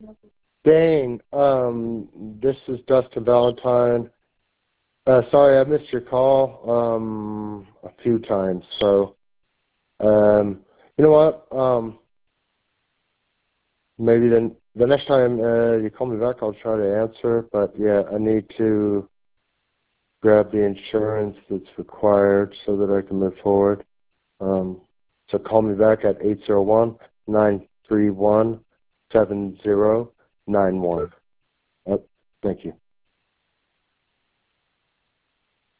Dang, this is Dustin Valentine. Sorry, I missed your call a few times. So, you know what? Maybe then the next time you call me back, I'll try to answer. But yeah, I need to grab the insurance that's required so that I can move forward. So call me back at 801-931-7091. Thank you.